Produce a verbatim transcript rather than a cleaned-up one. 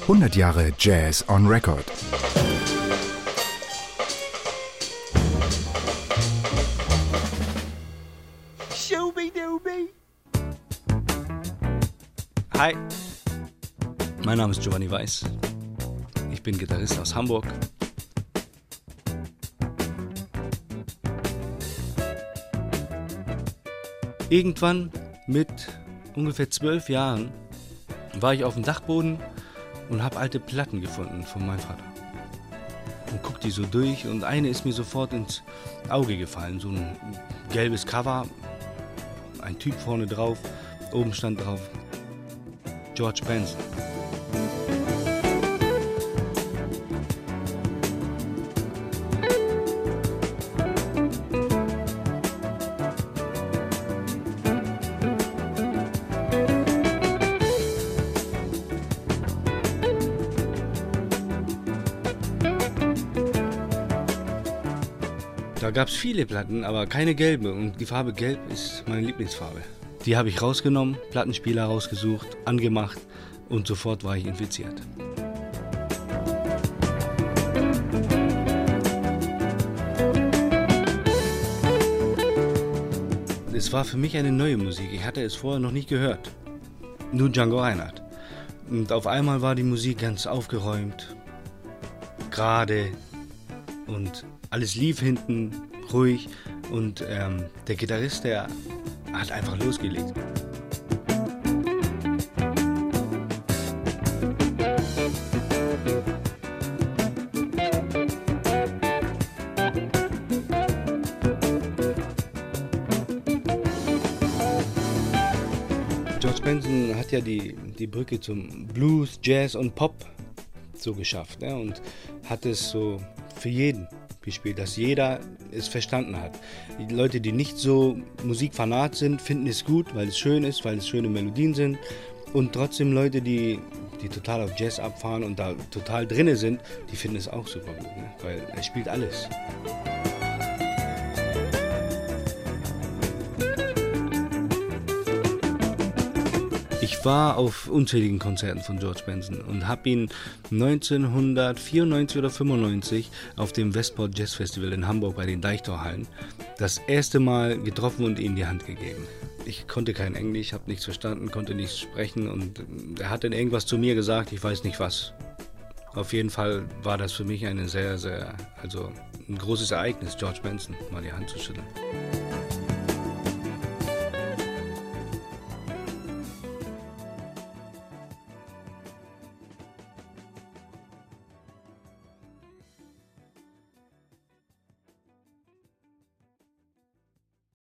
hundert Jahre Jazz on Record. Hi, mein Name ist Giovanni Weiß. Ich bin Gitarrist aus Hamburg. Irgendwann mit ungefähr zwölf Jahren war ich auf dem Dachboden und habe alte Platten gefunden von meinem Vater. Und guck die so durch und eine ist mir sofort ins Auge gefallen. So ein gelbes Cover, ein Typ vorne drauf, oben stand drauf George Benson. Da gab es viele Platten, aber keine gelbe. Und die Farbe Gelb ist meine Lieblingsfarbe. Die habe ich rausgenommen, Plattenspieler rausgesucht, angemacht und sofort war ich infiziert. Es war für mich eine neue Musik. Ich hatte es vorher noch nicht gehört. Nur Django Reinhardt. Und auf einmal war die Musik ganz aufgeräumt, gerade und alles lief hinten ruhig und ähm, der Gitarrist, der hat einfach losgelegt. George Benson hat ja die, die Brücke zum Blues, Jazz und Pop so geschafft, ne? Und hat es so für jeden gespielt, dass jeder es verstanden hat. Die Leute, die nicht so Musikfanat sind, finden es gut, weil es schön ist, weil es schöne Melodien sind. Und trotzdem Leute, die, die total auf Jazz abfahren und da total drinne sind, die finden es auch super gut, ne? Weil er spielt alles. Ich war auf unzähligen Konzerten von George Benson und habe ihn neunzehnhundertvierundneunzig oder fünfundneunzig auf dem Westport Jazz Festival in Hamburg bei den Deichtorhallen das erste Mal getroffen und ihm die Hand gegeben. Ich konnte kein Englisch, habe nichts verstanden, konnte nichts sprechen und er hat dann irgendwas zu mir gesagt, ich weiß nicht was. Auf jeden Fall war das für mich eine sehr, sehr, also ein großes Ereignis, George Benson mal die Hand zu schütteln.